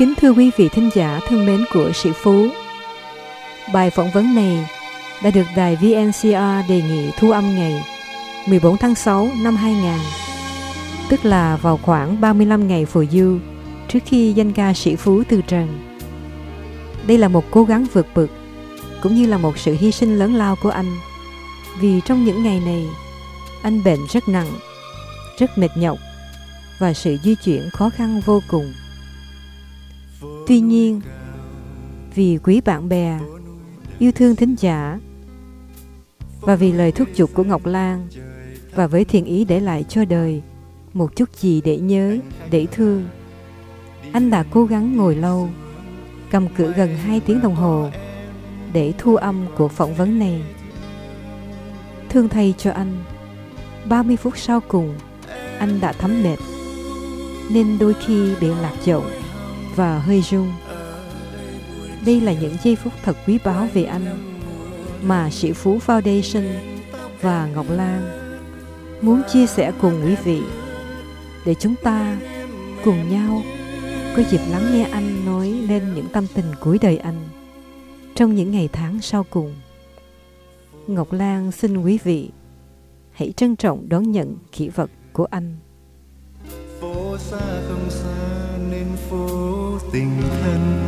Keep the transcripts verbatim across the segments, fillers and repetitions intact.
Kính thưa quý vị thính giả thân mến của Sĩ Phú, bài phỏng vấn này đã được đài vê en xê rờ đề nghị thu âm ngày mười bốn tháng sáu năm hai nghìn, tức là vào khoảng ba mươi lăm ngày phù du trước khi danh ca Sĩ Phú từ trần. Đây là một cố gắng vượt bực, cũng như là một sự hy sinh lớn lao của anh, vì trong những ngày này, anh bệnh rất nặng, rất mệt nhọc và sự di chuyển khó khăn vô cùng. Tuy nhiên, vì quý bạn bè, yêu thương thính giả và vì lời thúc giục của Ngọc Lan, và với thiện ý để lại cho đời một chút gì để nhớ, để thương, anh đã cố gắng ngồi lâu, cầm cự gần hai tiếng đồng hồ để thu âm cuộc phỏng vấn này. Thương thay cho anh, ba mươi phút sau cùng anh đã thấm mệt, nên đôi khi bị lạc giọng và hơi run. Đây là những giây phút thật quý báu về anh mà Sĩ Phú Foundation và Ngọc Lan muốn chia sẻ cùng quý vị, để chúng ta cùng nhau có dịp lắng nghe anh nói lên những tâm tình cuối đời anh trong những ngày tháng sau cùng. Ngọc Lan xin quý vị hãy trân trọng đón nhận kỷ vật của anh. Phố xa không xa nên phố tình thân,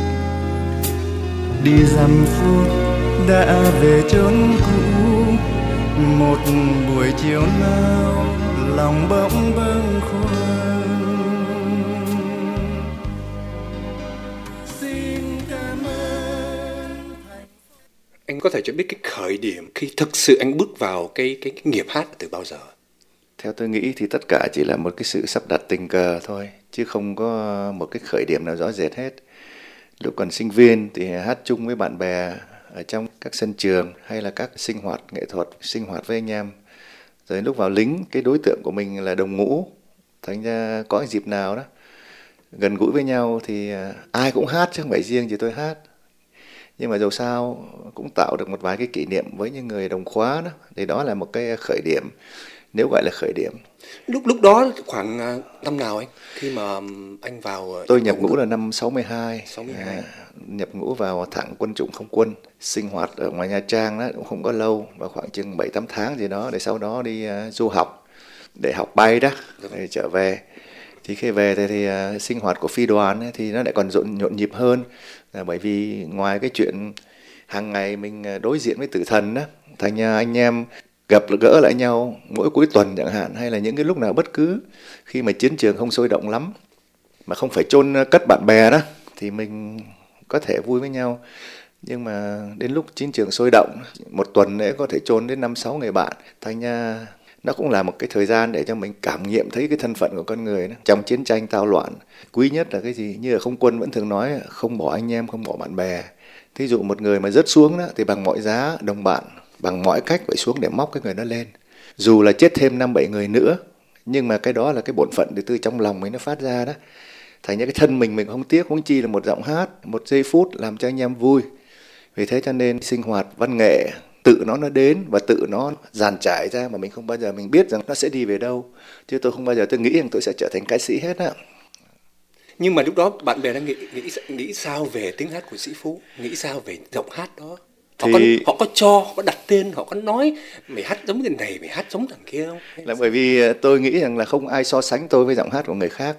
đi dăm phút đã về chốn cũ. Một buổi chiều nào lòng bỗng bâng khuâng. Xin cảm ơn. Anh có thể cho biết cái khởi điểm khi thực sự anh bước vào cái cái, cái nghiệp hát từ bao giờ? Theo tôi nghĩ thì tất cả chỉ là một cái sự sắp đặt tình cờ thôi, chứ không có một cái khởi điểm nào rõ rệt hết. Lúc còn sinh viên thì hát chung với bạn bè ở trong các sân trường hay là các sinh hoạt nghệ thuật, sinh hoạt với anh em. Rồi lúc vào lính, cái đối tượng của mình là đồng ngũ, thành ra có cái dịp nào đó gần gũi với nhau thì ai cũng hát chứ không phải riêng chỉ tôi hát. Nhưng mà dầu sao cũng tạo được một vài cái kỷ niệm với những người đồng khóa đó, thì đó là một cái khởi điểm, nếu gọi là khởi điểm. Lúc lúc đó khoảng năm nào anh? Khi mà anh vào... Tôi nhập ngũ là năm sáu mươi hai. sáu mươi hai. À, nhập ngũ vào thẳng quân chủng không quân. Sinh hoạt ở ngoài Nha Trang đó cũng không có lâu, vào khoảng chừng bảy tám tháng gì đó, để sau đó đi uh, du học, để học bay đó, để trở về. Thì khi về thì, thì uh, sinh hoạt của phi đoàn ấy, thì nó lại còn rộn, nhộn nhịp hơn. À, bởi vì ngoài cái chuyện hàng ngày mình đối diện với tử thần đó, thành ra anh em gặp gỡ lại nhau mỗi cuối tuần chẳng hạn, hay là những cái lúc nào bất cứ khi mà chiến trường không sôi động lắm mà không phải chôn cất bạn bè đó, thì mình có thể vui với nhau. Nhưng mà đến lúc chiến trường sôi động, một tuần nữa có thể chôn đến năm sáu người bạn, thành ra nó cũng là một cái thời gian để cho mình cảm nghiệm thấy cái thân phận của con người đó. Trong chiến tranh tao loạn, quý nhất là cái gì? Như ở không quân vẫn thường nói, không bỏ anh em, không bỏ bạn bè. Thí dụ một người mà rớt xuống đó, thì bằng mọi giá đồng bạn, bằng mọi cách phải xuống để móc cái người đó lên. Dù là chết thêm năm bảy người nữa, nhưng mà cái đó là cái bổn phận từ từ trong lòng mình nó phát ra đó. Thành ra cái thân mình mình không tiếc, huống chi là một giọng hát, một giây phút làm cho anh em vui. Vì thế cho nên sinh hoạt văn nghệ tự nó nó đến và tự nó dàn trải ra, mà mình không bao giờ mình biết rằng nó sẽ đi về đâu. Chứ tôi không bao giờ tôi nghĩ rằng tôi sẽ trở thành ca sĩ hết á. Nhưng mà lúc đó bạn bè đang nghĩ, nghĩ, nghĩ sao về tiếng hát của Sĩ Phú? Nghĩ sao về giọng hát đó? Họ, thì... có, họ có cho, họ có đặt tên, họ có nói mày hát giống cái này, mày hát giống thằng kia không? Hay là bởi vì tôi nghĩ rằng là không ai so sánh tôi với giọng hát của người khác.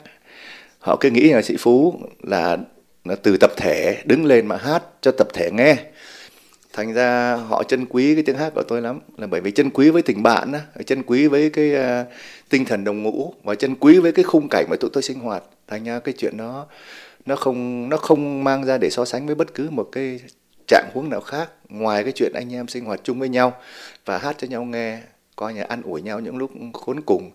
Họ cứ nghĩ là Sĩ Phú là, là từ tập thể đứng lên mà hát cho tập thể nghe. Thành ra họ trân quý cái tiếng hát của tôi lắm, là bởi vì trân quý với tình bạn đó, trân quý với cái uh, tinh thần đồng ngũ, và trân quý với cái khung cảnh mà tụi tôi sinh hoạt. Thành ra cái chuyện đó nó không nó không mang ra để so sánh với bất cứ một cái trạng huống nào khác, ngoài cái chuyện anh em sinh hoạt chung với nhau và hát cho nhau nghe, coi như ăn ủi nhau những lúc khốn cùng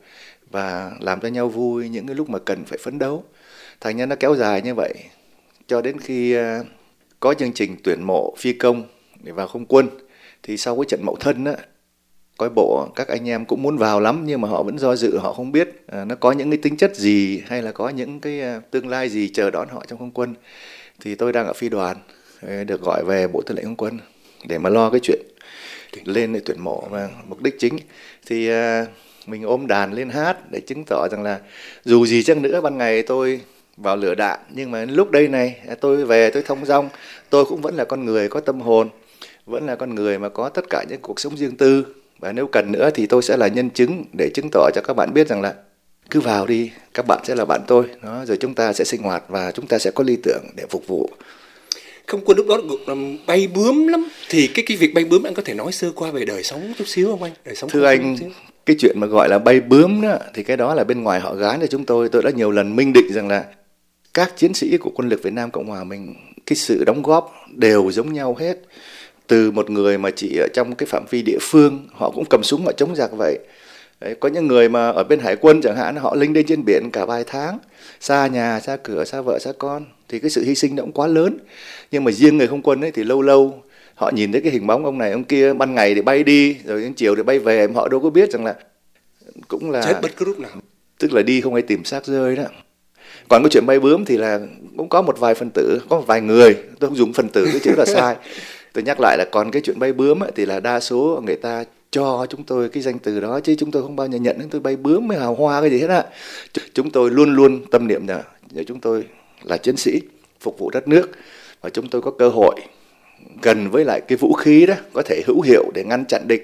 và làm cho nhau vui những cái lúc mà cần phải phấn đấu. Thành ra nó kéo dài như vậy cho đến khi uh, có chương trình tuyển mộ phi công để vào không quân. Thì sau cái trận Mậu Thân á, coi bộ các anh em cũng muốn vào lắm, nhưng mà họ vẫn do dự, họ không biết à, nó có những cái tính chất gì hay là có những cái uh, tương lai gì chờ đón họ trong không quân. Thì tôi đang ở phi đoàn, được gọi về Bộ Tư lệnh Không quân để mà lo cái chuyện lên để tuyển mộ. Và mục đích chính thì uh, mình ôm đàn lên hát để chứng tỏ rằng là dù gì chăng nữa ban ngày tôi vào lửa đạn, nhưng mà lúc đây này tôi về tôi thông dong, tôi cũng vẫn là con người có tâm hồn, vẫn là con người mà có tất cả những cuộc sống riêng tư, và nếu cần nữa thì tôi sẽ là nhân chứng để chứng tỏ cho các bạn biết rằng là cứ vào đi, các bạn sẽ là bạn tôi đó, rồi chúng ta sẽ sinh hoạt và chúng ta sẽ có lý tưởng để phục vụ. Không Quân lúc đó bay bướm lắm, thì cái cái việc bay bướm anh có thể nói sơ qua về đời sống chút xíu không anh? Đời sống thưa anh, cái chuyện mà gọi là bay bướm đó thì cái đó là bên ngoài họ gán cho chúng tôi. Tôi đã nhiều lần minh định rằng là các chiến sĩ của quân lực Việt Nam Cộng Hòa mình, cái sự đóng góp đều giống nhau hết. Từ một người mà chỉ ở trong cái phạm vi địa phương, họ cũng cầm súng họ chống giặc vậy. Đấy, có những người mà ở bên hải quân chẳng hạn, họ linh đênh trên biển cả vài tháng, xa nhà, xa cửa, xa vợ, xa con, thì cái sự hy sinh nó cũng quá lớn. Nhưng mà riêng người không quân ấy thì lâu lâu họ nhìn thấy cái hình bóng ông này ông kia, ban ngày thì bay đi, rồi đến chiều thì bay về, họ đâu có biết rằng là cũng là chết bất cứ lúc nào, tức là đi không ai tìm xác rơi đó. Còn cái chuyện bay bướm thì là cũng có một vài phần tử, có một vài người, tôi không dùng phần tử cái chữ là sai. Tôi nhắc lại là còn cái chuyện bay bướm ấy, thì là đa số người ta cho chúng tôi cái danh từ đó, chứ chúng tôi không bao giờ nhận đến tôi bay bướm với hào hoa cái gì hết á. Chúng tôi luôn luôn tâm niệm là chúng tôi là chiến sĩ phục vụ đất nước, và chúng tôi có cơ hội gần với lại cái vũ khí đó có thể hữu hiệu để ngăn chặn địch.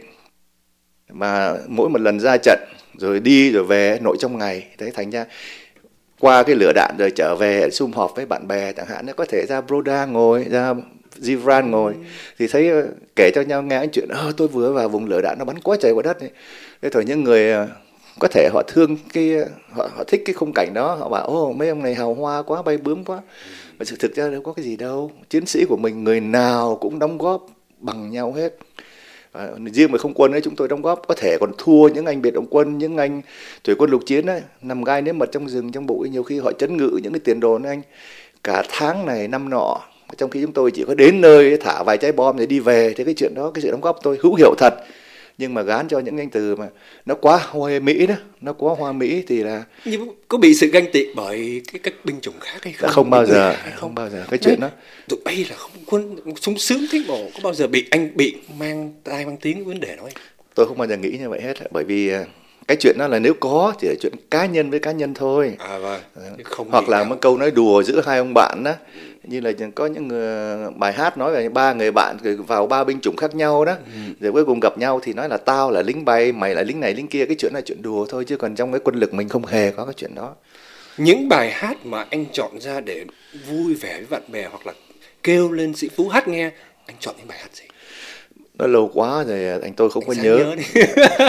Mà mỗi một lần ra trận rồi đi rồi về nội trong ngày, đấy, thành ra qua cái lửa đạn rồi trở về sum họp với bạn bè chẳng hạn, nó có thể ra Broda ngồi, ra Gibran ngồi, thì thấy kể cho nhau nghe chuyện ơ tôi vừa vào vùng lửa đạn nó bắn quá trời quá đất này. Thế thôi những người có thể họ thương cái họ, họ thích cái khung cảnh đó, họ bảo ô mấy ông này hào hoa quá, bay bướm quá. Mà sự thực ra đâu có cái gì đâu, chiến sĩ của mình người nào cũng đóng góp bằng nhau hết. À, riêng về không quân ấy chúng tôi đóng góp có thể còn thua những anh biệt động quân, những anh thủy quân lục chiến ấy, nằm gai nếm mật trong rừng trong bụi, nhiều khi họ trấn ngự những cái tiền đồn anh cả tháng này năm nọ, trong khi chúng tôi chỉ có đến nơi thả vài trái bom rồi đi về. Thì cái chuyện đó, cái sự đóng góp tôi hữu hiệu thật, nhưng mà gán cho những danh từ mà nó quá hoa mỹ đó, nó quá hoa mỹ thì là nhưng có bị sự ganh tị bởi cái các binh chủng khác hay không? Không bao giờ, không? không bao giờ cái chuyện đó. Tụi bay là không quân sung sướng thế mà có bao giờ bị anh bị mang tai mang tiếng vấn đề đó ấy? Tôi không bao giờ nghĩ như vậy hết, bởi vì cái chuyện đó là nếu có thì là chuyện cá nhân với cá nhân thôi. À vâng. Không hoặc là nào. một câu nói đùa giữa hai ông bạn đó, như là có những người, bài hát nói về ba người bạn vào ba binh chủng khác nhau đó, ừ. rồi cuối cùng gặp nhau thì nói là tao là lính bay, mày là lính này lính kia. Cái chuyện là chuyện đùa thôi, chứ còn trong cái quân lực mình không hề có cái chuyện đó. Những bài hát mà anh chọn ra để vui vẻ với bạn bè hoặc là kêu lên Sĩ Phú hát nghe, anh chọn những bài hát gì? Nó lâu quá rồi anh tôi không anh có nhớ, nhớ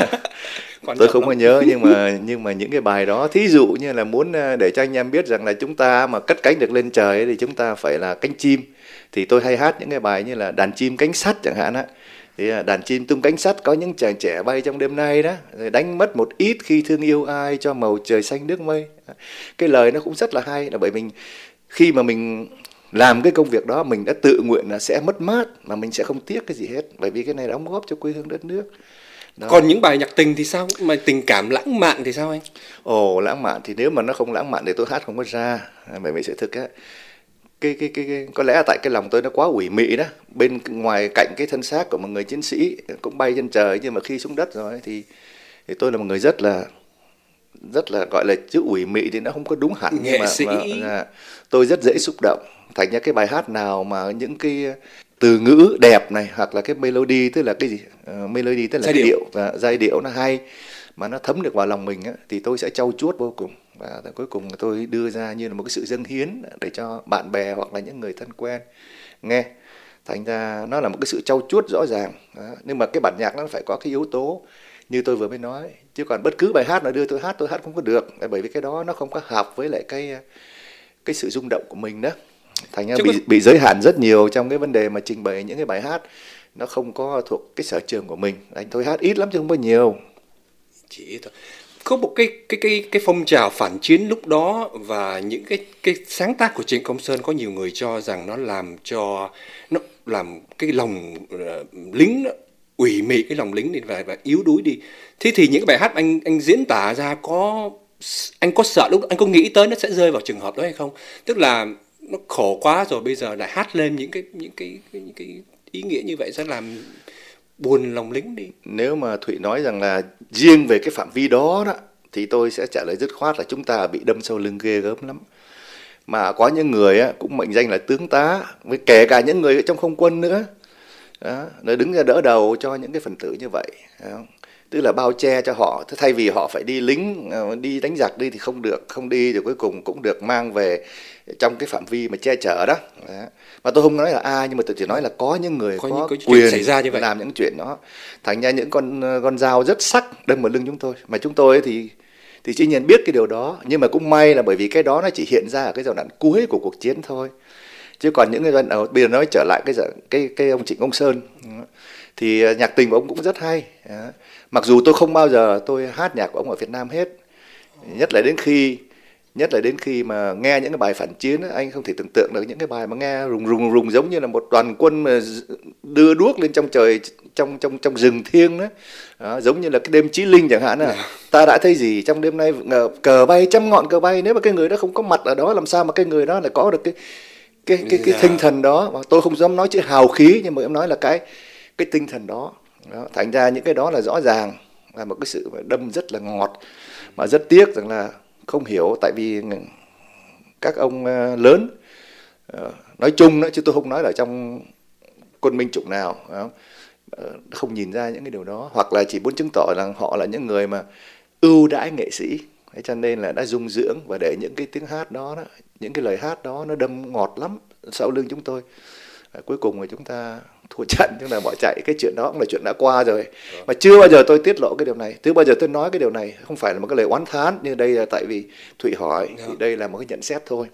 tôi không có nhớ, nhưng mà nhưng mà những cái bài đó, thí dụ như là muốn để cho anh em biết rằng là chúng ta mà cất cánh được lên trời ấy, thì chúng ta phải là cánh chim, thì tôi hay hát những cái bài như là đàn chim cánh sắt chẳng hạn á. Thì đàn chim tung cánh sắt, có những chàng trẻ bay trong đêm nay đó, rồi đánh mất một ít khi thương yêu ai, cho màu trời xanh nước mây. Cái lời nó cũng rất là hay, là bởi mình khi mà mình làm cái công việc đó mình đã tự nguyện là sẽ mất mát, mà mình sẽ không tiếc cái gì hết, bởi vì cái này đóng góp cho quê hương đất nước đó. Còn những bài nhạc tình thì sao, mà tình cảm lãng mạn thì sao anh? Ồ, lãng mạn thì nếu mà nó không lãng mạn thì tôi hát không có ra, bởi vì sự thực á, cái, cái, cái, cái, có lẽ là tại cái lòng tôi nó quá ủy mị đó. Bên ngoài cạnh cái thân xác của một người chiến sĩ cũng bay trên trời, nhưng mà khi xuống đất rồi thì, thì tôi là một người rất là rất là gọi là chữ ủy mị thì nó không có đúng hẳn, nghệ nhưng mà, sĩ. mà tôi rất dễ xúc động. Thành ra cái bài hát nào mà những cái từ ngữ đẹp này, hoặc là cái melody, tức là cái gì uh, melody tức là giai cái điệu. điệu và giai điệu nó hay mà nó thấm được vào lòng mình á, thì tôi sẽ trau chuốt vô cùng, và cuối cùng tôi đưa ra như là một cái sự dâng hiến để cho bạn bè hoặc là những người thân quen nghe. Thành ra nó là một cái sự trau chuốt rõ ràng đó. Nhưng mà cái bản nhạc nó phải có cái yếu tố như tôi vừa mới nói, chứ còn bất cứ bài hát nào đưa tôi hát tôi hát không có được, bởi vì cái đó nó không có hợp với lại cái cái sự rung động của mình đó. Thành ra bị, bị giới hạn rất nhiều trong cái vấn đề mà trình bày những cái bài hát nó không có thuộc cái sở trường của mình. Anh tôi hát ít lắm chứ không có nhiều. Chỉ thôi. Có một cái cái cái cái phong trào phản chiến lúc đó, và những cái cái sáng tác của Trịnh Công Sơn có nhiều người cho rằng nó làm cho nó làm cái lòng uh, lính đó, ủy mị cái lòng lính đi và, và yếu đuối đi. Thế thì những cái bài hát anh anh diễn tả ra, có anh có sợ lúc anh có nghĩ tới nó sẽ rơi vào trường hợp đó hay không? Tức là nó khổ quá rồi, bây giờ lại hát lên những cái những cái những cái ý nghĩa như vậy sẽ làm buồn lòng lính đi. Nếu mà Thụy nói rằng là riêng về cái phạm vi đó đó, thì tôi sẽ trả lời dứt khoát là chúng ta bị đâm sau lưng ghê gớm lắm. mà có những người á, cũng mệnh danh là tướng tá, với kể cả những người trong không quân nữa. Đó, nó đứng ra đỡ đầu cho những cái phần tử như vậy. Đó. Tức là bao che cho họ, thay vì họ phải đi lính, đi đánh giặc đi thì không được, không đi thì cuối cùng cũng được mang về trong cái phạm vi mà che chở đó. Đó. Mà tôi không nói là ai, nhưng mà tôi chỉ nói là có những người có, có quyền xảy ra như vậy, làm những chuyện đó. Thành ra những con con dao rất sắc đâm vào lưng chúng tôi. Mà chúng tôi thì thì dĩ nhiên biết cái điều đó, nhưng mà cũng may là bởi vì cái đó nó chỉ hiện ra ở cái giai đoạn cuối của cuộc chiến thôi. Chứ còn những cái giai đoạn, bây giờ nói trở lại cái cái cái ông Trịnh Công Sơn, thì nhạc tình của ông cũng rất hay. Mặc dù tôi không bao giờ tôi hát nhạc của ông ở Việt Nam hết, nhất là đến khi nhất là đến khi mà nghe những cái bài phản chiến, anh không thể tưởng tượng được những cái bài mà nghe rùng rùng rùng giống như là một đoàn quân mà đưa đuốc lên trong trời, trong trong trong rừng thiêng đó. Đó, giống như là cái đêm Chí Linh chẳng hạn. À. Ta đã thấy gì trong đêm nay, cờ bay trăm ngọn cờ bay. Nếu mà cái người đó không có mặt ở đó, làm sao mà cái người đó lại có được cái cái cái cái, cái tinh thần đó. Mà tôi không dám nói chữ hào khí, nhưng mà em nói là cái cái tinh thần đó. Đó, thành ra những cái đó là rõ ràng là một cái sự đâm rất là ngọt, mà rất tiếc rằng là không hiểu, tại vì các ông lớn nói chung đó, chứ tôi không nói là trong quân Minh chủng nào, không nhìn ra những cái điều đó, hoặc là chỉ muốn chứng tỏ rằng họ là những người mà ưu đãi nghệ sĩ, cho nên là đã dung dưỡng và để những cái tiếng hát đó, đó những cái lời hát đó nó đâm ngọt lắm sau lưng chúng tôi. Cuối cùng thì chúng ta thua trận, chúng ta bỏ chạy. Cái chuyện đó cũng là chuyện đã qua rồi. Mà chưa bao giờ tôi tiết lộ cái điều này, chưa bao giờ tôi nói cái điều này. Không phải là một cái lời oán thán, nhưng đây là tại vì Thụy hỏi, thì đây là một cái nhận xét thôi.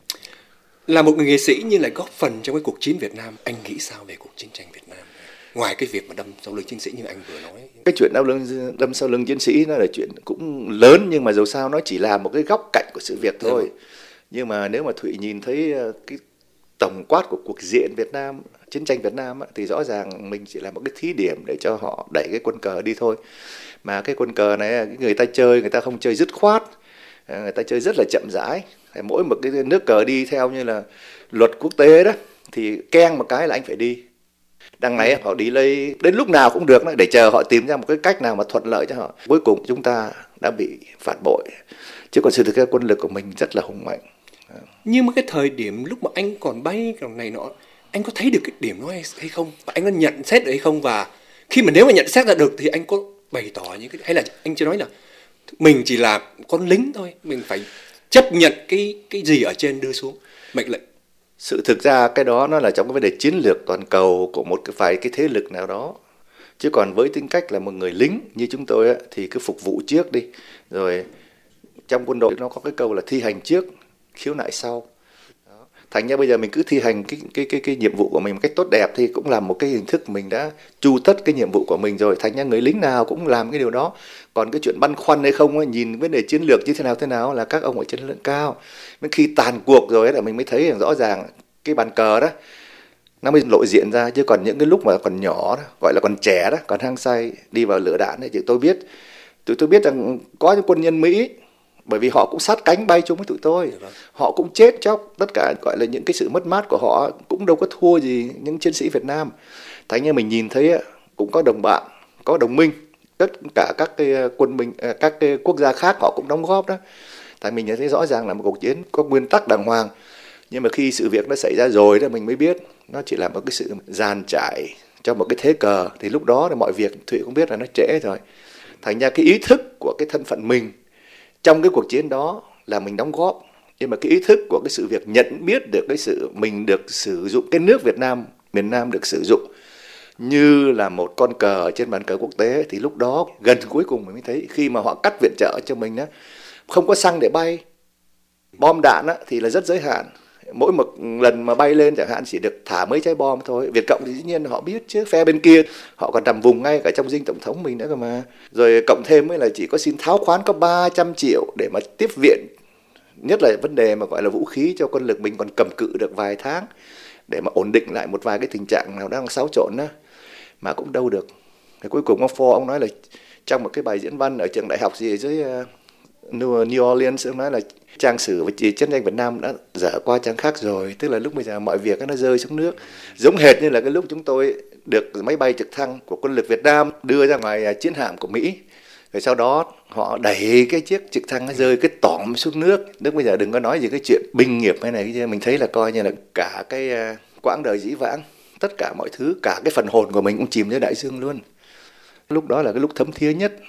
Là một người nghệ sĩ nhưng lại góp phần trong cái cuộc chiến Việt Nam, anh nghĩ sao về cuộc chiến tranh Việt Nam? Ngoài cái việc mà đâm sau lưng chiến sĩ như anh vừa nói. Cái chuyện đâm, lưng, đâm sau lưng chiến sĩ nó là chuyện cũng lớn, nhưng mà dù sao nó chỉ là một cái góc cạnh của sự việc thôi. Đúng. Nhưng mà nếu mà Thụy nhìn thấy cái tổng quát của cuộc diện Việt Nam, chiến tranh Việt Nam á, thì rõ ràng mình chỉ là một cái thí điểm để cho họ đẩy cái quân cờ đi thôi. Mà cái quân cờ này người ta chơi, người ta không chơi dứt khoát, người ta chơi rất là chậm rãi. Mỗi một cái nước cờ đi theo như là luật quốc tế đó, thì keng một cái là anh phải đi. Đằng này họ đi lấy đến lúc nào cũng được, để chờ họ tìm ra một cái cách nào mà thuận lợi cho họ. Cuối cùng chúng ta đã bị phản bội, chứ còn sự thực ra quân lực của mình rất là hùng mạnh. Nhưng mà cái thời điểm lúc mà anh còn bay còn này nọ, anh có thấy được cái điểm đó hay không? Và anh có nhận xét được hay không? Và khi mà nếu mà nhận xét ra được thì anh có bày tỏ những cái, hay là anh chưa nói là mình chỉ là con lính thôi, mình phải chấp nhận cái cái gì ở trên đưa xuống mệnh lệnh? Sự thực ra cái đó nó là trong cái vấn đề chiến lược toàn cầu của một cái vài cái thế lực nào đó. Chứ còn với tính cách là một người lính như chúng tôi á, thì cứ phục vụ trước đi. Rồi trong quân đội nó có cái câu là thi hành trước, khiếu nại sau. Đó. Thành ra bây giờ mình cứ thi hành cái cái cái cái nhiệm vụ của mình một cách tốt đẹp thì cũng là một cái hình thức mình đã chu tất cái nhiệm vụ của mình rồi. Thành ra người lính nào cũng làm cái điều đó. Còn cái chuyện băn khoăn hay không ấy, nhìn vấn đề chiến lược như thế nào thế nào là các ông ở trên lưng cao. Nên khi tàn cuộc rồi ấy, là mình mới thấy rằng rõ ràng cái bàn cờ đó nó mới lộ diện ra. Chứ còn những cái lúc mà còn nhỏ đó, gọi là còn trẻ đó, còn hăng say đi vào lửa đạn ấy, thì tôi biết tụi tôi biết rằng có những quân nhân Mỹ, bởi vì họ cũng sát cánh bay chung với tụi tôi, họ cũng chết chóc, tất cả gọi là những cái sự mất mát của họ cũng đâu có thua gì những chiến sĩ Việt Nam. Thành như mình nhìn thấy cũng có đồng bạn, có đồng minh, tất cả các cái quân mình, các cái quốc gia khác họ cũng đóng góp đó. Tại mình nhận thấy rõ ràng là một cuộc chiến có nguyên tắc đàng hoàng, nhưng mà khi sự việc nó xảy ra rồi đó mình mới biết nó chỉ là một cái sự dàn trải cho một cái thế cờ, thì lúc đó thì mọi việc Thụy cũng biết là nó trễ rồi. Thành ra cái ý thức của cái thân phận mình trong cái cuộc chiến đó là mình đóng góp, nhưng mà cái ý thức của cái sự việc nhận biết được cái sự mình được sử dụng cái nước Việt Nam, miền Nam được sử dụng như là một con cờ trên bàn cờ quốc tế, thì lúc đó gần cuối cùng mình mới thấy khi mà họ cắt viện trợ cho mình đó, không có xăng để bay, bom đạn đó, thì là rất giới hạn. Mỗi một lần mà bay lên chẳng hạn chỉ được thả mấy trái bom thôi. Việt Cộng thì dĩ nhiên họ biết chứ, phe bên kia họ còn nằm vùng ngay cả trong dinh tổng thống mình nữa cơ mà. Rồi cộng thêm mới là chỉ có xin tháo khoán có ba trăm triệu để mà tiếp viện, nhất là vấn đề mà gọi là vũ khí cho quân lực mình còn cầm cự được vài tháng để mà ổn định lại một vài cái tình trạng nào đang xáo trộn đó, mà cũng đâu được. Thì cuối cùng ông Ford ông nói là trong một cái bài diễn văn ở trường đại học gì ở dưới uh, New Orleans, ông nói là trang sử với chiến tranh Việt Nam đã dở qua trang khác rồi, tức là lúc bây giờ mọi việc nó rơi xuống nước, giống hệt như là cái lúc chúng tôi được máy bay trực thăng của quân lực Việt Nam đưa ra ngoài chiến hạm của Mỹ, Rồi sau đó họ đẩy cái chiếc trực thăng nó rơi cái tỏm xuống nước. Nước bây giờ đừng có nói gì cái chuyện binh nghiệp hay này kia, mình thấy là coi như là cả cái quãng đời dĩ vãng, tất cả mọi thứ, cả cái phần hồn của mình cũng chìm dưới đại dương luôn. Lúc đó là cái lúc thấm thía nhất.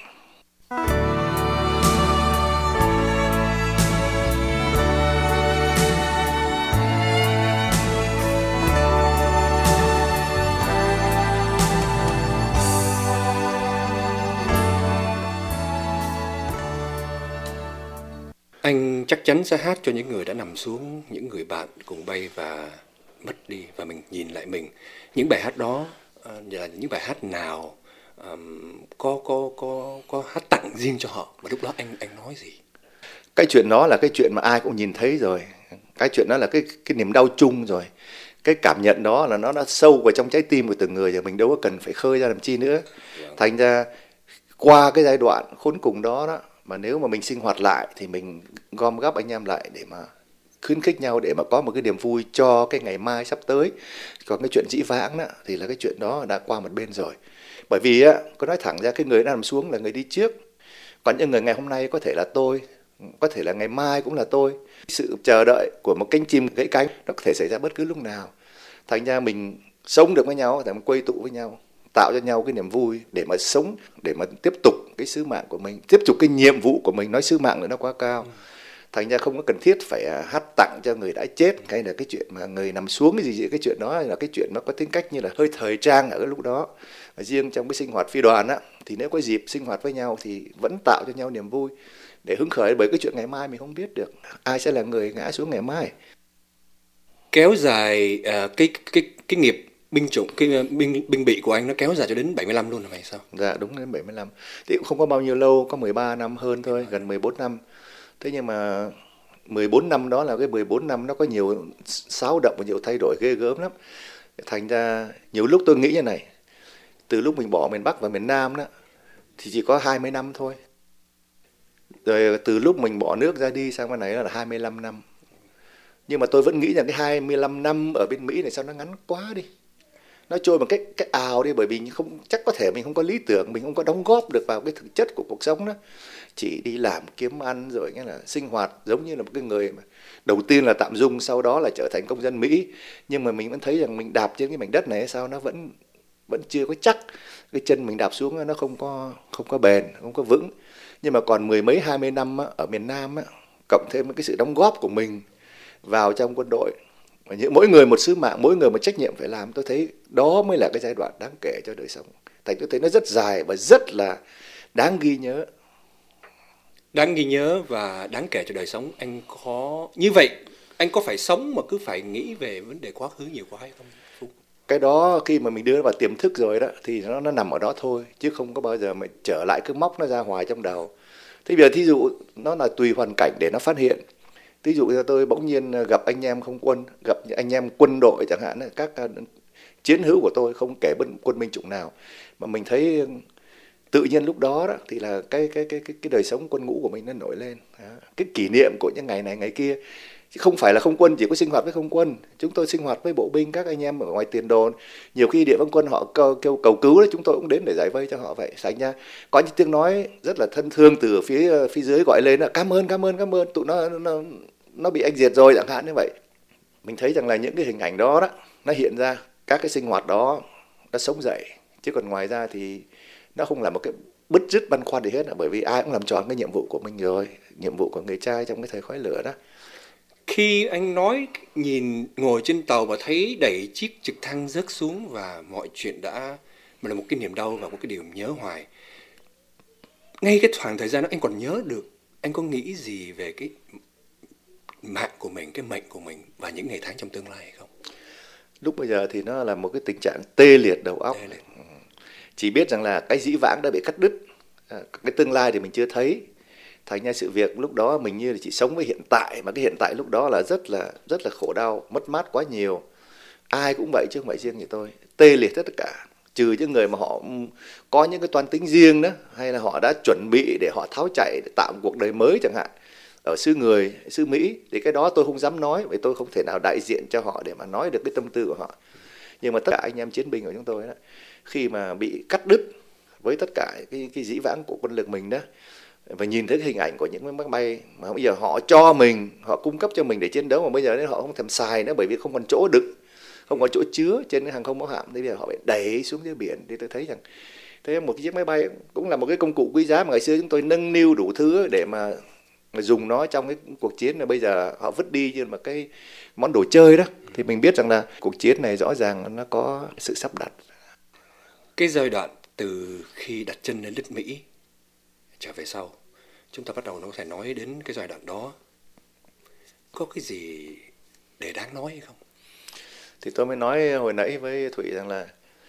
Anh chắc chắn sẽ hát cho những người đã nằm xuống, những người bạn cùng bay và mất đi, và mình nhìn lại mình. Những bài hát đó uh, là những bài hát nào, um, có có có có hát tặng riêng cho họ, và lúc đó anh anh nói gì? Cái chuyện đó là cái chuyện mà ai cũng nhìn thấy rồi. Cái chuyện đó là cái cái niềm đau chung rồi. Cái cảm nhận đó là nó đã sâu vào trong trái tim của từng người rồi, mình đâu có cần phải khơi ra làm chi nữa. Thành ra qua cái giai đoạn khốn cùng đó đó, mà nếu mà mình sinh hoạt lại thì mình gom góp anh em lại để mà khuyến khích nhau, để mà có một cái niềm vui cho cái ngày mai sắp tới. Còn cái chuyện dĩ vãng đó thì là cái chuyện đó đã qua một bên rồi. Bởi vì á, có nói thẳng ra cái người đã nằm xuống là người đi trước. Còn những người ngày hôm nay có thể là tôi, có thể là ngày mai cũng là tôi. Sự chờ đợi của một cánh chim gãy cánh nó có thể xảy ra bất cứ lúc nào. Thành ra mình sống được với nhau, để mình quây tụ với nhau, tạo cho nhau cái niềm vui để mà sống, để mà tiếp tục cái sứ mạng của mình, tiếp tục cái nhiệm vụ của mình. Nói sứ mạng nữa nó quá cao. Thành ra không có cần thiết phải hát tặng cho người đã chết, hay là cái chuyện mà người nằm xuống cái gì gì, cái chuyện đó là cái chuyện nó có tính cách như là hơi thời trang ở cái lúc đó. Và riêng trong cái sinh hoạt phi đoàn á, thì nếu có dịp sinh hoạt với nhau thì vẫn tạo cho nhau niềm vui để hứng khởi, bởi cái chuyện ngày mai mình không biết được ai sẽ là người ngã xuống ngày mai. Kéo dài uh, cái cái cái nghiệp binh chủng, cái binh binh bị của anh nó kéo dài cho đến bảy mươi lăm luôn là vậy sao? Dạ đúng, đến bảy mươi lăm. Thì cũng không có bao nhiêu lâu, có mười ba năm hơn thôi, gần mười bốn năm. Thế nhưng mà mười bốn năm đó là cái mười bốn năm nó có nhiều xáo động và nhiều thay đổi ghê gớm lắm. Thành ra nhiều lúc tôi nghĩ như này, từ lúc mình bỏ miền Bắc và miền Nam đó thì chỉ có hai mươi năm thôi. Rồi từ lúc mình bỏ nước ra đi sang bên này là hai mươi lăm năm. Nhưng mà tôi vẫn nghĩ rằng cái hai mươi lăm năm ở bên Mỹ này sao nó ngắn quá đi. Nó trôi bằng cách cái ào đi, bởi vì không chắc có thể mình không có lý tưởng, mình không có đóng góp được vào cái thực chất của cuộc sống đó. Chỉ đi làm kiếm ăn rồi nghĩa là sinh hoạt giống như là một cái người mà đầu tiên là tạm dung, sau đó là trở thành công dân Mỹ. Nhưng mà mình vẫn thấy rằng mình đạp trên cái mảnh đất này sao nó vẫn vẫn chưa có chắc. Cái chân mình đạp xuống nó không có không có bền, không có vững. Nhưng mà còn mười mấy hai mươi năm á, ở miền Nam á, cộng thêm cái sự đóng góp của mình vào trong quân đội, mỗi người một sứ mạng, mỗi người một trách nhiệm phải làm, tôi thấy đó mới là cái giai đoạn đáng kể cho đời sống. Thành tôi thấy nó rất dài và rất là đáng ghi nhớ. Đáng ghi nhớ và đáng kể cho đời sống. Anh có như vậy, anh có phải sống mà cứ phải nghĩ về vấn đề quá khứ nhiều quá hay không, Phú? Cái đó khi mà mình đưa nó vào tiềm thức rồi đó thì nó nó nằm ở đó thôi, chứ không có bao giờ mà trở lại cứ móc nó ra ngoài trong đầu. Thế bây giờ thí dụ nó là tùy hoàn cảnh để nó phát hiện. Ví dụ như tôi bỗng nhiên gặp anh em không quân, gặp anh em quân đội chẳng hạn, các chiến hữu của tôi, không kể quân binh chủng nào, mà mình thấy tự nhiên lúc đó, đó thì là cái cái cái cái cái đời sống quân ngũ của mình nó nổi lên, đó. Cái kỷ niệm của những ngày này ngày kia, chứ không phải là không quân chỉ có sinh hoạt với không quân, chúng tôi sinh hoạt với bộ binh, các anh em ở ngoài tiền đồn, nhiều khi địa phương quân họ kêu, kêu cầu cứu đấy, chúng tôi cũng đến để giải vây cho họ vậy. Thành ra có những tiếng nói rất là thân thương từ phía phía dưới gọi lên là cảm ơn cảm ơn cảm ơn tụi nó nó nó bị anh diệt rồi chẳng hạn như vậy. Mình thấy rằng là những cái hình ảnh đó đó nó hiện ra, các cái sinh hoạt đó nó sống dậy, chứ còn ngoài ra thì nó không là một cái bứt rứt băn khoăn gì hết, bởi vì ai cũng làm tròn cái nhiệm vụ của mình rồi, nhiệm vụ của người trai trong cái thời khói lửa đó. Khi anh nói nhìn ngồi trên tàu và thấy đẩy chiếc trực thăng rớt xuống và mọi chuyện đã mà là một cái niềm đau và một cái điều nhớ hoài, ngay cái khoảng thời gian đó anh còn nhớ được, anh có nghĩ gì về cái mạng của mình, cái mệnh của mình và những ngày tháng trong tương lai hay không? Lúc bây giờ thì nó là một cái tình trạng tê liệt đầu óc. Tê liệt. Chỉ biết rằng là cái dĩ vãng đã bị cắt đứt, cái tương lai thì mình chưa thấy. Thành ra sự việc lúc đó mình như là chỉ sống với hiện tại, mà cái hiện tại lúc đó là rất là rất là khổ đau, mất mát quá nhiều. Ai cũng vậy chứ không phải riêng như tôi, tê liệt tất cả. Trừ những người mà họ có những cái toan tính riêng đó, hay là họ đã chuẩn bị để họ tháo chạy để tạo một cuộc đời mới chẳng hạn, ở xứ người, xứ Mỹ, thì cái đó tôi không dám nói, vì tôi không thể nào đại diện cho họ để mà nói được cái tâm tư của họ. Nhưng mà tất cả anh em chiến binh của chúng tôi đó, khi mà bị cắt đứt với tất cả cái, cái dĩ vãng của quân lực mình đó, và nhìn thấy cái hình ảnh của những máy bay mà bây giờ họ cho mình, họ cung cấp cho mình để chiến đấu, mà bây giờ nên họ không thèm xài nữa bởi vì không còn chỗ đựng, không có chỗ chứa trên cái hàng không mẫu hạm, thì bây giờ họ phải đẩy xuống dưới biển. Thì tôi thấy rằng thế một cái chiếc máy bay cũng là một cái công cụ quý giá mà ngày xưa chúng tôi nâng niu đủ thứ để mà, mà dùng nó trong cái cuộc chiến, là bây giờ họ vứt đi như mà cái món đồ chơi đó. Thì mình biết rằng là cuộc chiến này rõ ràng nó có sự sắp đặt. Cái giai đoạn từ khi đặt chân đến đất Mỹ trở về sau, chúng ta bắt đầu nó có thể nói đến cái giai đoạn đó, có cái gì để đáng nói hay không? Thì tôi mới nói hồi nãy với Thủy rằng là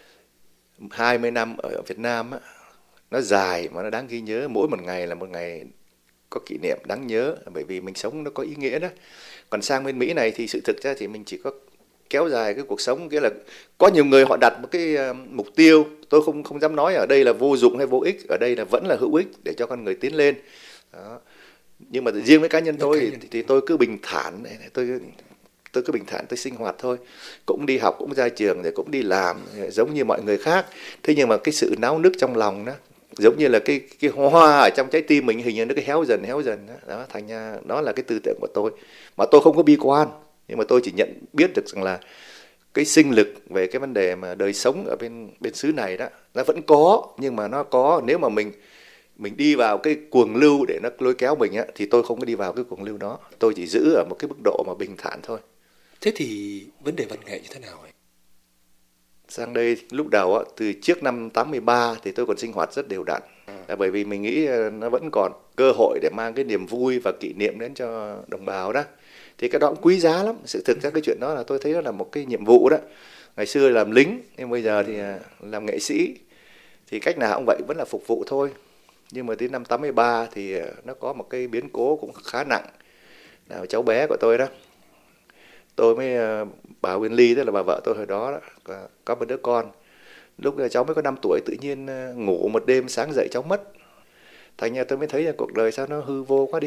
hai mươi năm ở Việt Nam á, nó dài mà nó đáng ghi nhớ. Mỗi một ngày là một ngày có kỷ niệm đáng nhớ, bởi vì mình sống nó có ý nghĩa đó. Còn sang bên Mỹ này thì sự thực ra thì mình chỉ có kéo dài cái cuộc sống, nghĩa là có nhiều người họ đặt một cái mục tiêu, tôi không không dám nói ở đây là vô dụng hay vô ích, ở đây là vẫn là hữu ích để cho con người tiến lên đó. Nhưng mà riêng với cá nhân tôi thì, thì tôi cứ bình thản, tôi tôi cứ bình thản tôi sinh hoạt thôi, cũng đi học, cũng ra trường, rồi cũng đi làm giống như mọi người khác. Thế nhưng mà cái sự náo nức trong lòng đó, giống như là cái cái hoa ở trong trái tim mình, hình như nó cứ héo dần héo dần đó, đó thành ra đó là cái tư tưởng của tôi. Mà tôi không có bi quan, nhưng mà tôi chỉ nhận biết được rằng là cái sinh lực về cái vấn đề mà đời sống ở bên bên xứ này đó, nó vẫn có, nhưng mà nó có nếu mà mình mình đi vào cái cuồng lưu để nó lôi kéo mình á, thì tôi không có đi vào cái cuồng lưu đó, tôi chỉ giữ ở một cái mức độ mà bình thản thôi. Thế thì vấn đề văn nghệ như thế nào ấy? Sang đây lúc đầu á, từ trước năm tám mươi ba thì tôi còn sinh hoạt rất đều đặn, à. Bởi vì mình nghĩ nó vẫn còn cơ hội để mang cái niềm vui và kỷ niệm đến cho đồng bào đó. Thì cái đó cũng quý giá lắm. Sự thực ra cái chuyện đó là tôi thấy nó là một cái nhiệm vụ đó. Ngày xưa làm lính, nhưng bây giờ thì làm nghệ sĩ, thì cách nào cũng vậy, vẫn là phục vụ thôi. Nhưng mà đến năm tám mươi ba thì nó có một cái biến cố cũng khá nặng. Là cháu bé của tôi đó, tôi mới, bà Nguyên Ly, tức là bà vợ tôi hồi đó, đó có một đứa con. Lúc cháu mới có năm tuổi, tự nhiên ngủ một đêm, sáng dậy cháu mất. Thành ra tôi mới thấy là cuộc đời sao nó hư vô quá đi.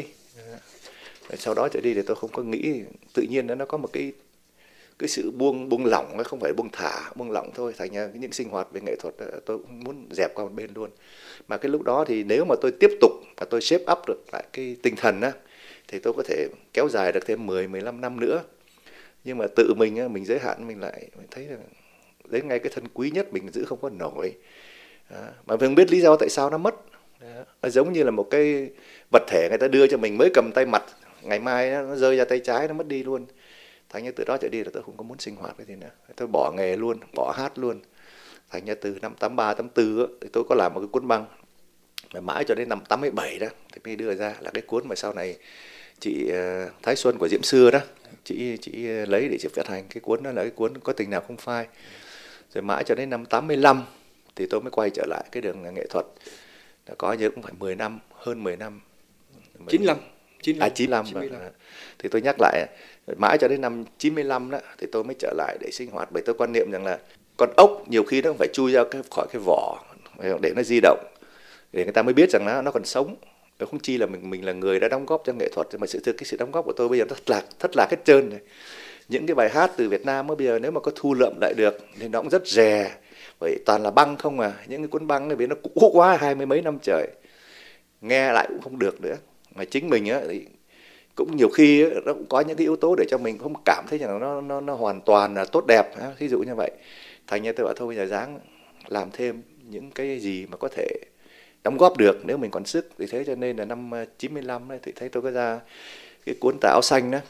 Sau đó trở đi thì tôi không có nghĩ, tự nhiên nó có một cái cái sự buông buông lỏng, không phải buông thả, buông lỏng thôi. Thành ra những sinh hoạt về nghệ thuật tôi cũng muốn dẹp qua một bên luôn. Mà cái lúc đó thì nếu mà tôi tiếp tục và tôi shape up được lại cái tinh thần á, thì tôi có thể kéo dài được thêm mười mười lăm năm nữa. Nhưng mà tự mình á, mình giới hạn mình lại, mình thấy là đến ngay cái thân quý nhất mình giữ không có nổi. Đó. Mà mình không biết lý do tại sao nó mất. Đó. Nó giống như là một cái vật thể người ta đưa cho mình, mới cầm tay mặt, ngày mai nó rơi ra tay trái, nó mất đi luôn. Thành ra từ đó trở đi là tôi không có muốn sinh hoạt cái gì nữa, tôi bỏ nghề luôn, bỏ hát luôn. Thành ra từ năm tám ba tám tư á, thì tôi có làm một cái cuốn băng, mà mãi cho đến năm tám mươi bảy đó thì mới đưa ra, là cái cuốn mà sau này chị Thái Xuân của Diễm Xưa đó, chị chị lấy để chị phát hành. Cái cuốn đó là cái cuốn Có Tình Nào Không Phai. Rồi mãi cho đến năm tám mươi lăm thì tôi mới quay trở lại cái đường nghệ thuật. Đã có nhớ cũng phải mười năm, hơn mười năm. chín mươi lăm À chín mươi lăm, chín mươi lăm. Thì tôi nhắc lại, mãi cho đến năm chín mươi lăm đó thì tôi mới trở lại để sinh hoạt. Bởi tôi quan niệm rằng là con ốc nhiều khi nó phải chui ra cái, khỏi cái vỏ để nó di động, để người ta mới biết rằng nó nó còn sống. Nếu không chi là mình mình là người đã đóng góp cho nghệ thuật, mà sự thực cái sự đóng góp của tôi bây giờ thất lạc thất lạc hết trơn rồi. Những cái bài hát từ Việt Nam bây giờ nếu mà có thu lượm lại được thì nó cũng rất rẻ, bởi toàn là băng không à. Những cái cuốn băng vì nó cũ quá, hai mươi mấy năm trời, nghe lại cũng không được nữa. Mà chính mình á thì cũng nhiều khi á, nó cũng có những cái yếu tố để cho mình không cảm thấy rằng nó nó nó hoàn toàn là tốt đẹp, ví dụ như vậy. Thành ra tôi bảo thôi bây giờ dáng làm thêm những cái gì mà có thể đóng góp được nếu mình còn sức. Thì thế cho nên là năm chín mươi lăm ấy, thì thấy tôi có ra cái cuốn Tà Áo Xanh đó,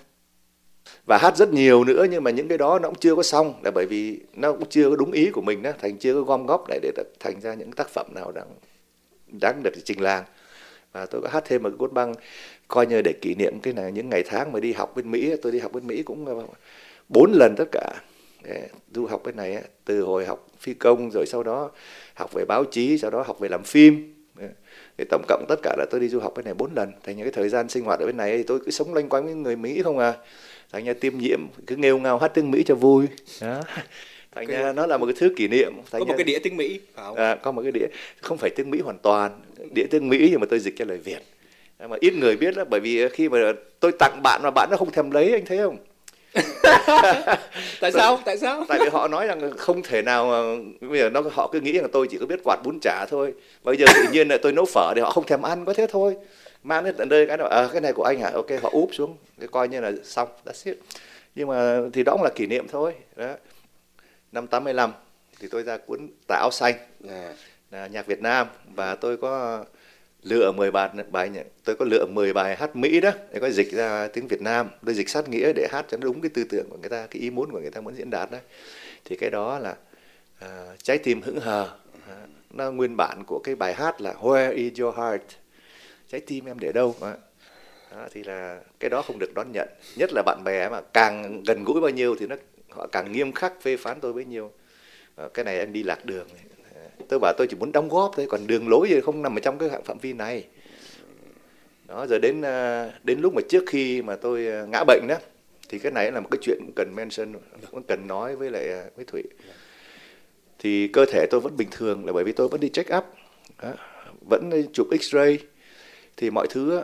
và hát rất nhiều nữa. Nhưng mà những cái đó nó cũng chưa có xong, là bởi vì nó cũng chưa có đúng ý của mình đó, thành chưa có gom góp lại để thành ra những tác phẩm nào đáng đáng được trình làng. Và tôi có hát thêm một cái cuốn băng coi như để kỷ niệm cái này, những ngày tháng mà đi học bên Mỹ. Tôi đi học bên Mỹ cũng bốn lần tất cả, du học bên này từ hồi học phi công, rồi sau đó học về báo chí, sau đó học về làm phim. Thì tổng cộng tất cả là tôi đi du học bên này bốn lần. Thành những cái thời gian sinh hoạt ở bên này thì tôi cứ sống loanh quanh với người Mỹ không à. Thành ra tiêm nhiễm cứ nghêu ngao hát tiếng Mỹ cho vui đó. Thành ra nó là một cái thứ kỷ niệm. Thành có một ra, cái đĩa tiếng Mỹ phải không? À, có một cái đĩa không phải tiếng Mỹ hoàn toàn, đĩa tiếng Mỹ nhưng mà tôi dịch cho lời Việt. Mà ít người biết đó, bởi vì khi mà tôi tặng bạn mà bạn nó không thèm lấy, anh thấy không? Tại sao? Tại sao? Tại vì họ nói rằng không thể nào mà bây giờ nó họ cứ nghĩ rằng tôi chỉ có biết quạt bún chả thôi. Bây giờ tự nhiên là tôi nấu phở thì họ không thèm ăn, có thế thôi. Mang đến tận đây cái nào à, cái này của anh hả? Ok, họ úp xuống, cái coi như là xong, that's it. Nhưng mà thì đó cũng là kỷ niệm thôi. Đó. Năm tám mươi lăm thì tôi ra cuốn Tà áo xanh, à, là nhạc Việt Nam, và tôi có lựa mười bài bài tôi có lựa mười bài hát Mỹ đó để có dịch ra tiếng Việt Nam, tôi dịch sát nghĩa để hát cho nó đúng cái tư tưởng của người ta, cái ý muốn của người ta muốn diễn đạt đó. Thì cái đó là à, trái tim hững hờ, à, nó nguyên bản của cái bài hát là Where is your heart, trái tim em để đâu. Đó. Đó, thì là cái đó không được đón nhận, nhất là bạn bè mà càng gần gũi bao nhiêu thì nó họ càng nghiêm khắc phê phán tôi bấy nhiêu. À, cái này em đi lạc đường này. Tôi bảo tôi chỉ muốn đóng góp thôi, còn đường lối thì không nằm ở trong cái phạm vi này. Đó, rồi đến đến lúc mà trước khi mà tôi ngã bệnh đó, thì cái này là một cái chuyện cần mention, cũng cần nói với lại với Thủy. Thì cơ thể tôi vẫn bình thường là bởi vì tôi vẫn đi check up, đó, vẫn chụp X-ray, thì mọi thứ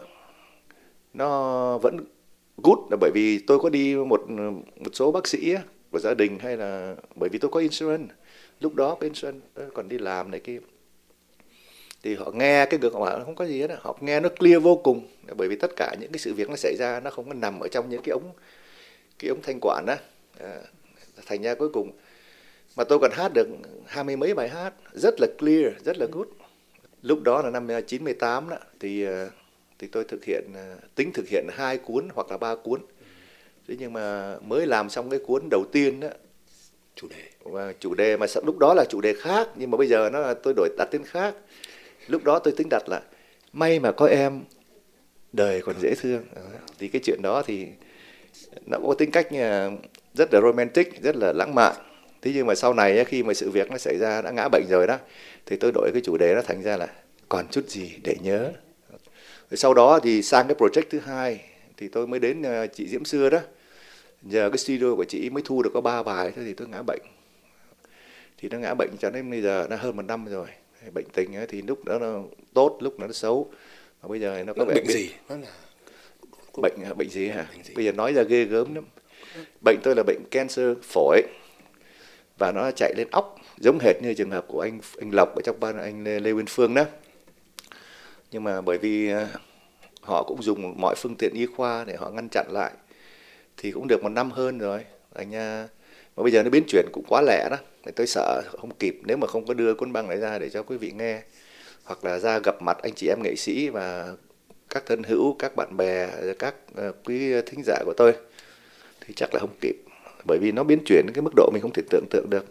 nó vẫn good là bởi vì tôi có đi một một số bác sĩ của gia đình, hay là bởi vì tôi có insurance. Lúc đó cái insurance còn đi làm này kia, thì họ nghe cái việc họ bảo không có gì hết, họ nghe nó clear vô cùng, bởi vì tất cả những cái sự việc nó xảy ra nó không có nằm ở trong những cái ống cái ống thanh quản đó. À, thành ra cuối cùng mà tôi còn hát được hai mươi mấy bài hát rất là clear, rất là good. Lúc đó là năm chín mươi tám đó, thì thì tôi thực hiện tính thực hiện hai cuốn hoặc là ba cuốn. Thế nhưng mà mới làm xong cái cuốn đầu tiên đó, chủ đề và chủ đề mà lúc đó là chủ đề khác, nhưng mà bây giờ nó là tôi đổi đặt tên khác. Lúc đó tôi tính đặt là may mà có em, đời còn dễ thương. Thì cái chuyện đó thì nó có tính cách rất là romantic, rất là lãng mạn. Thế nhưng mà sau này khi mà sự việc nó xảy ra, đã ngã bệnh rồi đó, thì tôi đổi cái chủ đề nó thành ra là còn chút gì để nhớ. Sau đó thì sang cái project thứ hai thì tôi mới đến chị Diễm Xưa đó. Giờ cái studio của chị mới thu được có ba bài, thế thì tôi ngã bệnh. Thì nó ngã bệnh cho đến bây giờ nó hơn một năm rồi. Bệnh tình ấy, thì lúc đó nó tốt, lúc đó nó xấu. Mà bây giờ nó có vẻ bệnh gì? Nó là bệnh bệnh gì hả? Bệnh gì? Bây giờ nói ra ghê gớm lắm. Bệnh tôi là bệnh cancer phổi, và nó chạy lên óc, giống hệt như trường hợp của anh anh Lộc ở trong ban anh Lê, Lê Nguyên Phương đó. Nhưng mà bởi vì họ cũng dùng mọi phương tiện y khoa để họ ngăn chặn lại, thì cũng được một năm hơn rồi anh nha. Mà bây giờ nó biến chuyển cũng quá lẹ đó, thì tôi sợ không kịp nếu mà không có đưa cuốn băng này ra để cho quý vị nghe, hoặc là ra gặp mặt anh chị em nghệ sĩ và các thân hữu, các bạn bè, các quý thính giả của tôi, thì chắc là không kịp, bởi vì nó biến chuyển đến cái mức độ mình không thể tưởng tượng được.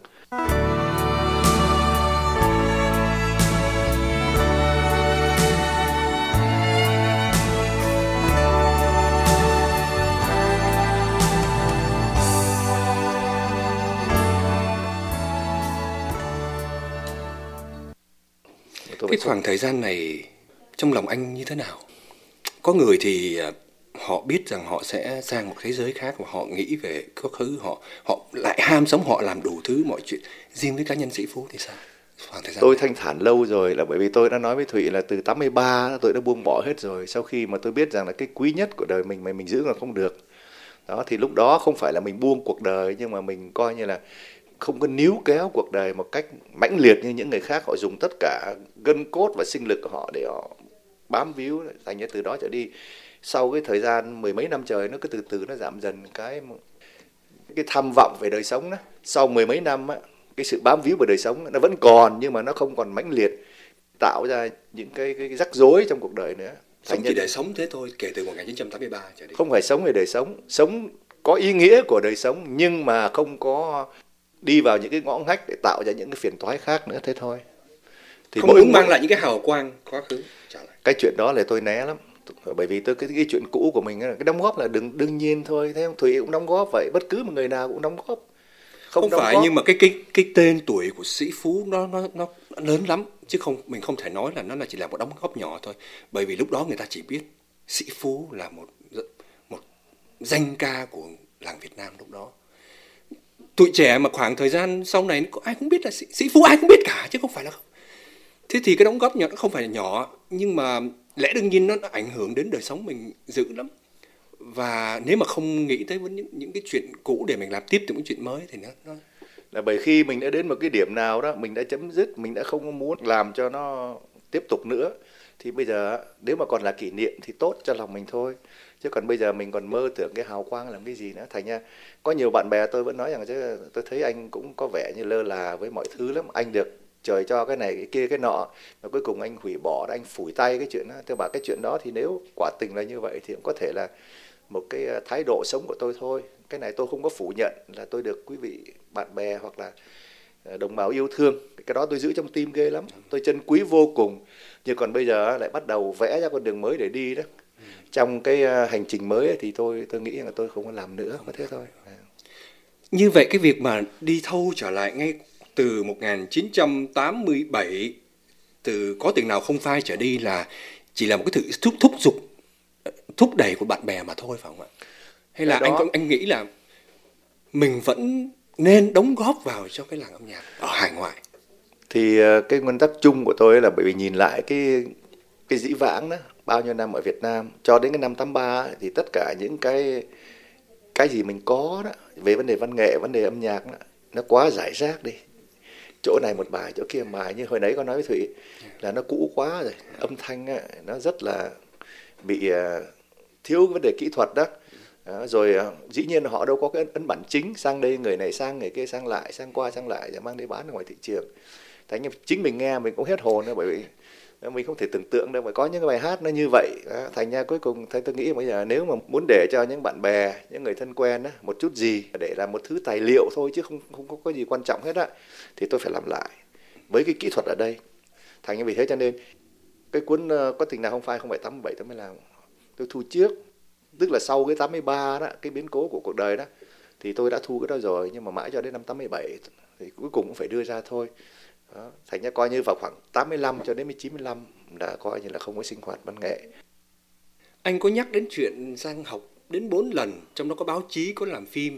Cái khoảng thời gian này trong lòng anh như thế nào? Có người thì họ biết rằng họ sẽ sang một thế giới khác và họ nghĩ về quá khứ, họ họ lại ham sống, họ làm đủ thứ mọi chuyện. Riêng với cá nhân Sĩ Phú thì sao? Khoảng thời gian tôi này. thanh thản lâu rồi, là bởi vì tôi đã nói với Thủy là từ tám mươi ba tôi đã buông bỏ hết rồi. Sau khi mà tôi biết rằng là cái quý nhất của đời mình mà mình giữ là không được. Đó, thì lúc đó không phải là mình buông cuộc đời, nhưng mà mình coi như là không có níu kéo cuộc đời một cách mãnh liệt như những người khác. Họ dùng tất cả gân cốt và sinh lực của họ để họ bám víu. Thành ra từ đó trở đi, sau cái thời gian mười mấy năm trời, nó cứ từ từ nó giảm dần cái cái tham vọng về đời sống đó. Sau mười mấy năm á, cái sự bám víu về đời sống nó vẫn còn, nhưng mà nó không còn mãnh liệt, tạo ra những cái, cái, cái rắc rối trong cuộc đời nữa. Sống chỉ để sống thế thôi, kể từ một nghìn chín trăm tám mươi ba trở đi. Không phải sống về đời sống, sống có ý nghĩa của đời sống, nhưng mà không có đi vào những cái ngõ ngách để tạo ra những cái phiền toái khác nữa, thế thôi. Thì không muốn mang lại những cái hào quang quá khứ trả lại. Cái chuyện đó là tôi né lắm, bởi vì tôi cái, cái chuyện cũ của mình cái đóng góp là đừng đương nhiên thôi. Thế không? Thủy cũng đóng góp vậy, bất cứ một người nào cũng đóng góp. Không, không phải góp. Nhưng mà cái cái cái tên tuổi của Sĩ Phú nó nó nó lớn lắm, chứ không mình không thể nói là nó là chỉ là một đóng góp nhỏ thôi. Bởi vì lúc đó người ta chỉ biết Sĩ Phú là một một danh ca của làng Việt Nam lúc đó. Tụi trẻ mà khoảng thời gian sau này ai cũng biết là Sĩ, Sĩ Phú, ai cũng biết cả chứ không phải là không. Thế thì cái đóng góp nhỏ nó không phải là nhỏ, nhưng mà lẽ đương nhiên nó ảnh hưởng đến đời sống mình dữ lắm. Và nếu mà không nghĩ tới những những cái chuyện cũ để mình làm tiếp những cái chuyện mới thì nó nó là bởi khi mình đã đến một cái điểm nào đó, mình đã chấm dứt, mình đã không muốn làm cho nó tiếp tục nữa, thì bây giờ nếu mà còn là kỷ niệm thì tốt cho lòng mình thôi. Chứ còn bây giờ mình còn mơ tưởng cái hào quang làm cái gì nữa. Thành ra có nhiều bạn bè tôi vẫn nói rằng chứ tôi thấy anh cũng có vẻ như lơ là với mọi thứ lắm, anh được trời cho cái này cái kia cái nọ, và cuối cùng anh hủy bỏ, anh phủi tay cái chuyện đó. Tôi bảo cái chuyện đó thì nếu quả tình là như vậy thì cũng có thể là một cái thái độ sống của tôi thôi. Cái này tôi không có phủ nhận là tôi được quý vị bạn bè hoặc là đồng bào yêu thương, cái đó tôi giữ trong tim ghê lắm, tôi trân quý vô cùng. Nhưng còn bây giờ lại bắt đầu vẽ ra con đường mới để đi đó. Trong cái hành trình mới thì tôi tôi nghĩ là tôi không có làm nữa, có thế thôi. Như vậy cái việc mà đi thâu trở lại ngay từ một nghìn chín trăm tám mươi bảy, từ Có Tiền Nào Không Phai trở đi là chỉ là một cái sự thúc thúc giục, thúc đẩy của bạn bè mà thôi, phải không ạ? Hay là anh anh nghĩ là mình vẫn nên đóng góp vào cho cái làng âm nhạc ở hải ngoại? Thì cái nguyên tắc chung của tôi là bởi vì nhìn lại cái cái dĩ vãng đó, bao nhiêu năm ở Việt Nam cho đến cái năm tám ba thì tất cả những cái cái gì mình có đó về vấn đề văn nghệ, vấn đề âm nhạc đó, nó quá rải rác đi. Chỗ này một bài, chỗ kia một bài, như hồi nãy có nói với Thủy là nó cũ quá rồi, âm thanh á, nó rất là bị uh, thiếu vấn đề kỹ thuật đó. Đó, rồi uh, dĩ nhiên họ đâu có cái ấn bản chính, sang đây người này sang người kia sang lại, sang qua sang lại, rồi mang đi bán ở ngoài thị trường. Thế nhưng chính mình nghe mình cũng hết hồn đó, bởi vì mình không thể tưởng tượng đâu, mà có những cái bài hát nó như vậy. Đó, thành ra cuối cùng thấy tôi nghĩ bây giờ nếu mà muốn để cho những bạn bè, những người thân quen đó, một chút gì để làm một thứ tài liệu thôi chứ không không có, có gì quan trọng hết á, thì tôi phải làm lại với cái kỹ thuật ở đây. Thành như vì thế cho nên cái cuốn uh, Có Tình Nào Không Phai không phải tám mươi bảy tôi mới làm, tôi thu trước, tức là sau cái tám mươi ba đó, cái biến cố của cuộc đời đó, thì tôi đã thu cái đó rồi, nhưng mà mãi cho đến năm tám mươi bảy thì cuối cùng cũng phải đưa ra thôi. Đó, thành ra coi như vào khoảng tám mươi lăm cho đến chín mươi lăm là coi như là không có sinh hoạt văn nghệ. Anh có nhắc đến chuyện sang học đến bốn lần, trong đó có báo chí, có làm phim.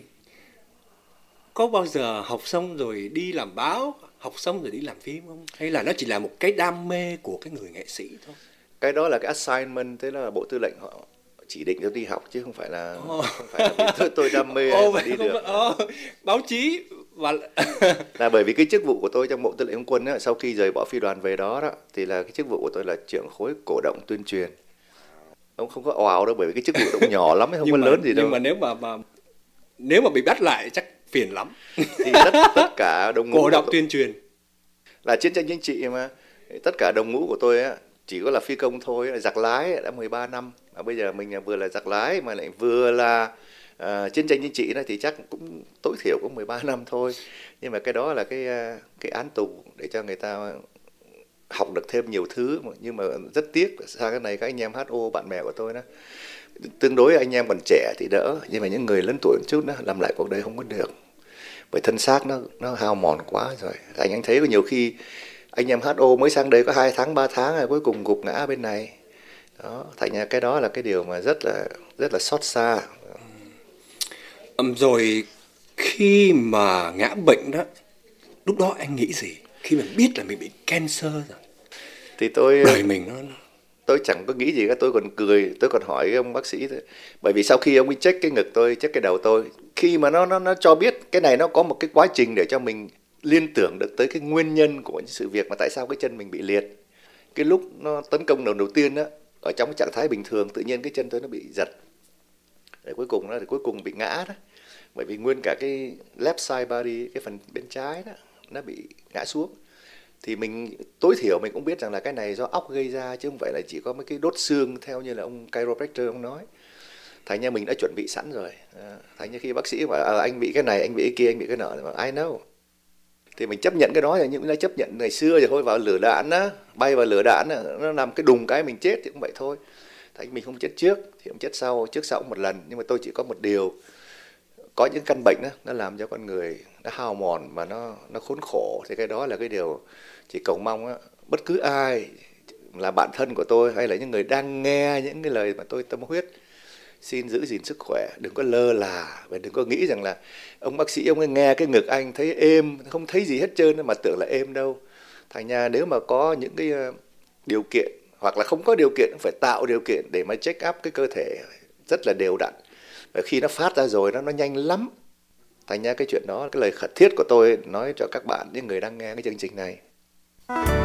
Có bao giờ học xong rồi đi làm báo, học xong rồi đi làm phim không? Hay là nó chỉ là một cái đam mê của cái người nghệ sĩ thôi? Cái đó là cái assignment, thế là Bộ Tư lệnh họ chỉ định cho đi học chứ không phải là oh. không phải là tôi, tôi đam mê oh, mà đi được. Oh, báo chí và là bởi vì cái chức vụ của tôi trong Bộ Tư lệnh Không quân á, sau khi rời bỏ phi đoàn về đó đó thì là cái chức vụ của tôi là trưởng khối cổ động tuyên truyền. Ông không có ào đâu, bởi vì cái chức vụ cũng nhỏ lắm, không có lớn gì đâu. Nhưng mà nếu mà mà nếu mà bị bắt lại chắc phiền lắm. Thì tất, tất cả đồng ngũ cổ động tuyên truyền là chiến tranh chính trị mà, tất cả đồng ngũ của tôi á chỉ có là phi công thôi, là giặc lái đã mười ba năm, mà bây giờ mình vừa là giặc lái mà lại vừa là uh, chiến tranh chính trị này thì chắc cũng tối thiểu cũng mười ba năm thôi. Nhưng mà cái đó là cái cái án tù để cho người ta học được thêm nhiều thứ. Nhưng mà rất tiếc sang cái này các anh em hát o bạn bè của tôi đó, tương đối anh em còn trẻ thì đỡ, nhưng mà những người lớn tuổi một chút đó làm lại cuộc đời không có được, bởi thân xác nó nó hao mòn quá rồi. Anh anh thấy có nhiều khi anh em hát o mới sang đây có hai tháng ba tháng rồi cuối cùng gục ngã bên này đó. Thành ra cái đó là cái điều mà rất là rất là xót xa. Um, rồi khi mà ngã bệnh đó, lúc đó anh nghĩ gì khi mình biết là mình bị cancer rồi? Thì tôi đời mình nó tôi chẳng có nghĩ gì cả, tôi còn cười, tôi còn hỏi cái ông bác sĩ thôi. Bởi vì sau khi ông ấy check cái ngực tôi, check cái đầu tôi, khi mà nó nó nó cho biết cái này nó có một cái quá trình để cho mình liên tưởng được tới cái nguyên nhân của những sự việc mà tại sao cái chân mình bị liệt. Cái lúc nó tấn công lần đầu tiên á, ở trong cái trạng thái bình thường tự nhiên cái chân tôi nó bị giật. Để cuối cùng nó thì cuối cùng bị ngã đó. Bởi vì nguyên cả cái left side body, cái phần bên trái đó, nó bị ngã xuống. Thì mình tối thiểu mình cũng biết rằng là cái này do óc gây ra chứ không phải là chỉ có mấy cái đốt xương theo như là ông chiropractor ông nói. Thành ra mình đã chuẩn bị sẵn rồi. Thành ra khi bác sĩ bảo à, anh bị cái này, anh bị cái kia, anh bị cái nọ, I know. Thì mình chấp nhận cái đó, là những đã chấp nhận ngày xưa rồi thôi, vào lửa đạn á, bay vào lửa đạn á, nó làm cái đùng cái mình chết thì cũng vậy thôi. Thành mình không chết trước thì không chết sau, trước sau cũng một lần. Nhưng mà tôi chỉ có một điều, có những căn bệnh đó, nó làm cho con người nó hao mòn mà nó nó khốn khổ, thì cái đó là cái điều chỉ cầu mong á, bất cứ ai là bạn thân của tôi hay là những người đang nghe những cái lời mà tôi tâm huyết, xin giữ gìn sức khỏe, đừng có lơ là và đừng có nghĩ rằng là ông bác sĩ ông ấy nghe cái ngực anh thấy êm, không thấy gì hết trơn mà tưởng là êm đâu. Thành ra nếu mà có những cái điều kiện hoặc là không có điều kiện phải tạo điều kiện để mà check up cái cơ thể rất là đều đặn. Và khi nó phát ra rồi nó nó nhanh lắm. Thành ra cái chuyện đó, cái lời khẩn thiết của tôi nói cho các bạn, những người đang nghe cái chương trình này.